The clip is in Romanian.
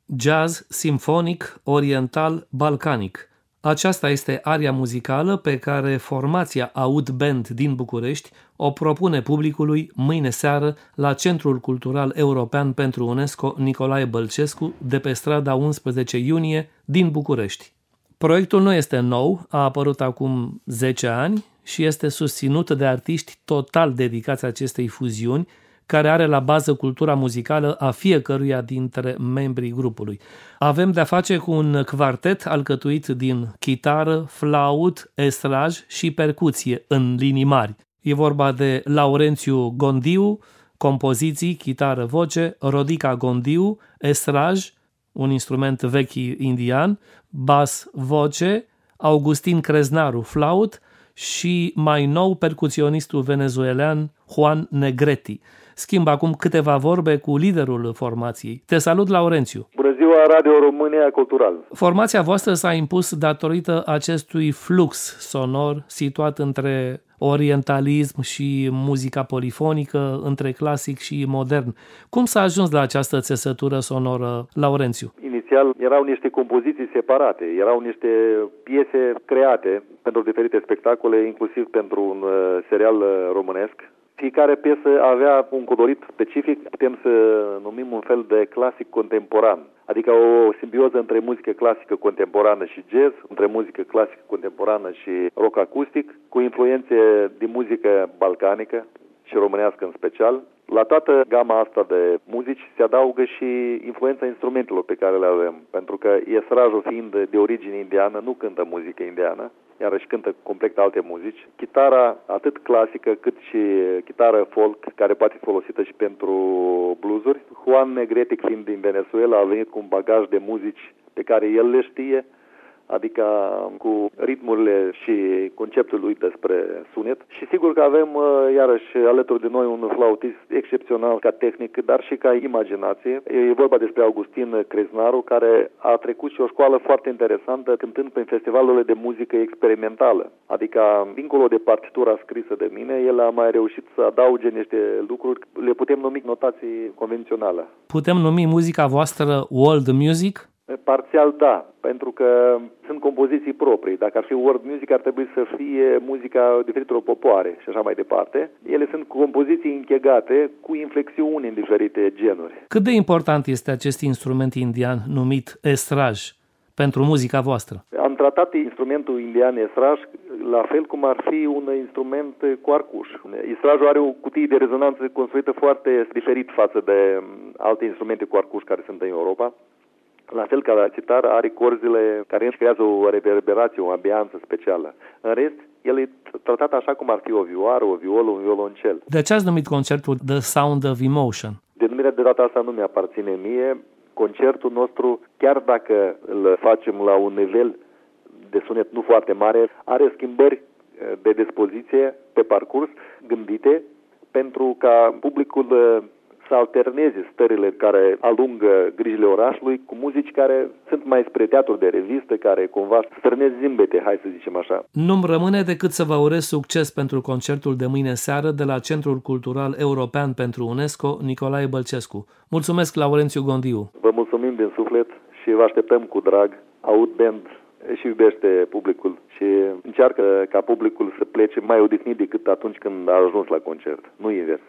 Jazz simfonic oriental balcanic. Aceasta este aria muzicală pe care formația Aud Band din București o propune publicului mâine seară la Centrul Cultural European pentru UNESCO Nicolae Bălcescu de pe strada 11 iunie din București. Proiectul nu este nou, a apărut acum 10 ani și este susținut de artiști total dedicați acestei fuziuni, care are la bază cultura muzicală a fiecăruia dintre membrii grupului. Avem de-a face cu un quartet alcătuit din chitară, flaut, estraj și percuție în linii mari. E vorba de Laurențiu Gondiu, compoziții, chitară, voce, Rodica Gondiu, estraj, un instrument vechi indian, bas, voce, Augustin Creznaru, flaut și mai nou percuționistul venezuelan Juan Negrete. Schimb acum câteva vorbe cu liderul formației. Te salut, Laurențiu! Bună ziua, Radio România Cultural! Formația voastră s-a impus datorită acestui flux sonor situat între orientalism și muzica polifonică, între clasic și modern. Cum s-a ajuns la această țesătură sonoră, Laurențiu? Inițial erau niște compoziții separate, erau niște piese create pentru diferite spectacole, inclusiv pentru un serial românesc. Fiecare piesă avea un colorit specific, putem să numim un fel de clasic contemporan, adică o simbioză între muzică clasică contemporană și jazz, între muzică clasică contemporană și rock acustic, cu influențe din muzică balcanică și românească în special. La toată gama asta de muzici se adaugă și influența instrumentelor pe care le avem, pentru că estrajul fiind de origine indiană, nu cântă muzică indiană, iarăși cântă complet alte muzici. Chitara, atât clasică cât și chitară folk, care poate fi folosită și pentru bluesuri. Juan Negrete, fiind din Venezuela, a venit cu un bagaj de muzici pe care el le știe, adică cu ritmurile și conceptul lui despre sunet. Și sigur că avem iarăși alături de noi un flautist excepțional ca tehnic, dar și ca imaginație. E vorba despre Augustin Creznaru, care a trecut și o școală foarte interesantă cântând prin festivalurile de muzică experimentală. Adică, dincolo de partitura scrisă de mine, el a mai reușit să adauge niște lucruri, le putem numi notații convenționale. Putem numi muzica voastră world music? Parțial da, pentru că sunt compoziții proprii. Dacă ar fi world music, ar trebui să fie muzica diferitelor popoare și așa mai departe. Ele sunt compoziții închegate cu inflexiuni în diferite genuri. Cât de important este acest instrument indian numit estraj pentru muzica voastră? Am tratat instrumentul indian estraj la fel cum ar fi un instrument cu arcuș. Estrajul are o cutie de rezonanță construită foarte diferit față de alte instrumente cu arcuș care sunt în Europa. La fel ca la chitară are corzile care își creează o reverberație, o ambianță specială. În rest, el e tratat așa cum ar fi o vioară, o violă, un violoncel. De ce ați numit concertul The Sound of Emotion? Denumirea de data asta nu mi-aparține mie. Concertul nostru, chiar dacă îl facem la un nivel de sunet nu foarte mare, are schimbări de dispoziție pe parcurs gândite pentru ca publicul să alterneze stările care alungă grijile orașului cu muzici care sunt mai spre teatru de revistă, care cumva strânesc zâmbete, hai să zicem așa. Nu-mi rămâne decât să vă urez succes pentru concertul de mâine seară de la Centrul Cultural European pentru UNESCO Nicolae Bălcescu. Mulțumesc, Laurențiu Gondiu. Vă mulțumim din suflet și vă așteptăm cu drag. Aud Band și iubește publicul și încearcă ca publicul să plece mai odihnit decât atunci când a ajuns la concert, nu invers.